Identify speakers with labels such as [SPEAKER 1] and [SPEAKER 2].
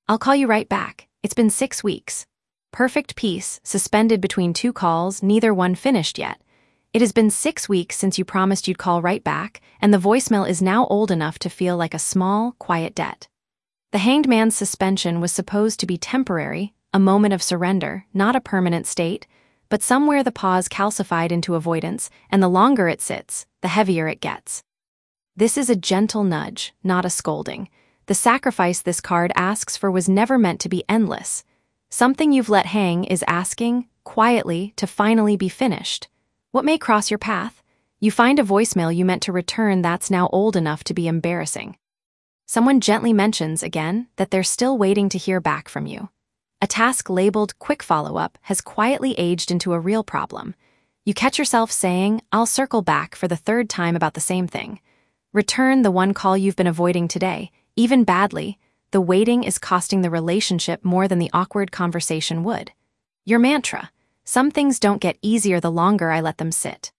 [SPEAKER 1] I'll call you right back. It's been 6 weeks. Perfect peace, suspended between two calls, neither one finished yet. It has been 6 weeks since you promised you'd call right back, and the voicemail is now old enough to feel like a small, quiet debt. The hanged man's suspension was supposed to be temporary, a moment of surrender, not a permanent state, but somewhere the pause calcified into avoidance, and the longer it sits, the heavier it gets. This is a gentle nudge, not a scolding. The sacrifice this card asks for was never meant to be endless. Something you've let hang is asking, quietly, to finally be finished. What may cross your path? You find a voicemail you meant to return that's now old enough to be embarrassing. Someone gently mentions, again, that they're still waiting to hear back from you. A task labeled quick follow-up has quietly aged into a real problem. You catch yourself saying, "I'll circle back" for the third time about the same thing. Return the one call you've been avoiding today. Even badly, the waiting is costing the relationship more than the awkward conversation would. Your mantra: some things don't get easier the longer I let them sit.